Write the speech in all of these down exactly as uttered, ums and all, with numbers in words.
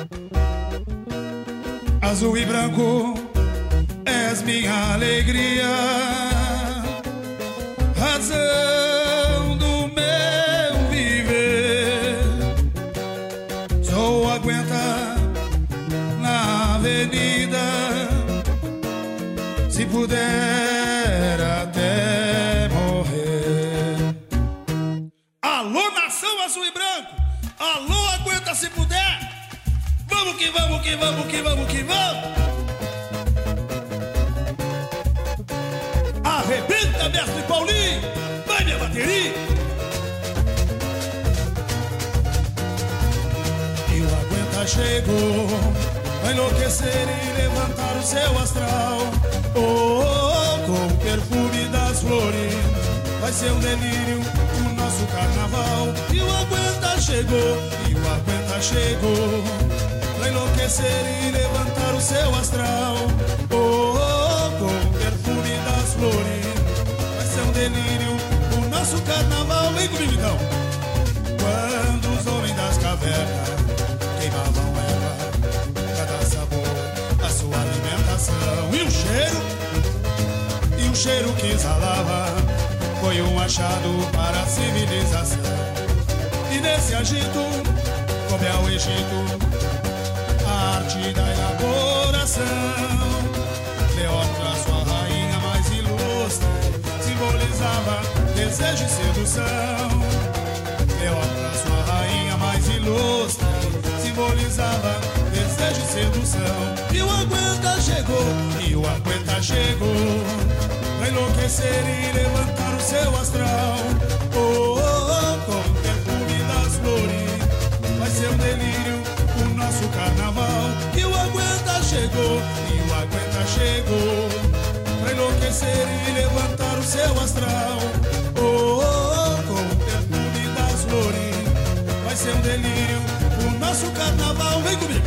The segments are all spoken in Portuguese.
Azul e branco, és minha alegria, razão do meu viver. Só aguenta na avenida, se puder até morrer. Alô, nação azul e branco, alô, aguenta se puder. Vamos que vamos, que vamos, que vamos, que vamos. Arrebenta, mestre Paulinho, vai minha bateria. E o aguenta chegou, vai enlouquecer e levantar o seu astral. Oh, oh, oh, com o perfume das flores, vai ser um delírio o nosso carnaval. E o aguenta chegou, e o aguenta chegou, vai enlouquecer e levantar o seu astral. Oh, oh, oh, com o perfume das flores, vai ser um delírio o nosso carnaval. Vem comigo então. Quando os homens das cavernas queimavam erva, cada sabor a sua alimentação. E o cheiro, e o cheiro que exalava foi um achado para a civilização. E nesse agito, como é o Egito, a arte da elaboração. Cleópatra, sua rainha mais ilustre, simbolizava desejo e sedução. Cleópatra, sua rainha mais ilustre, simbolizava desejo e sedução. E o aguenta chegou, e o aguenta chegou, vai enlouquecer e levantar o seu astral. Oh, oh, oh, com o perfume das flores, vai ser um delírio o nosso carnaval. E o aguenta chegou, e o aguenta chegou, pra enlouquecer e levantar o seu astral. Oh, oh, oh, com o perfume das flores, vai ser um delírio o nosso carnaval. Vem comigo.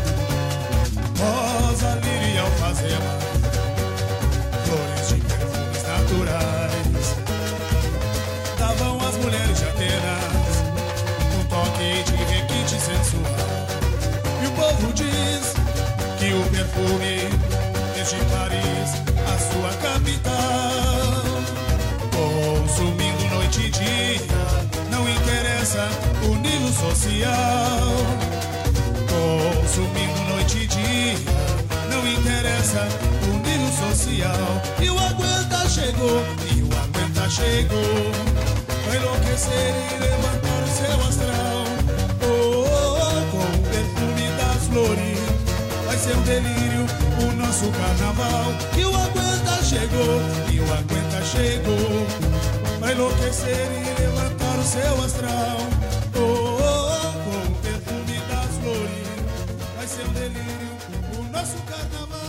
Rosa, lírio e alfazema, flores de perfumes naturais, davam às mulheres de Atenas um toque de requinte sensual. E o povo diz que o perfume desde Paris, a sua capital, consumindo noite e dia, não interessa o nível social. Consumindo noite e dia, não interessa o nível social. E o aguenta chegou, e o aguenta chegou, vai enlouquecer e levantar o seu astral. Oh, oh, oh, com o perfume das flores, vai ser um delírio o nosso carnaval. E o aguenta chegou, e o aguenta chegou, vai enlouquecer e levantar o seu astral. Oh, oh, oh, com o perfume das flores, vai ser um delírio o nosso carnaval.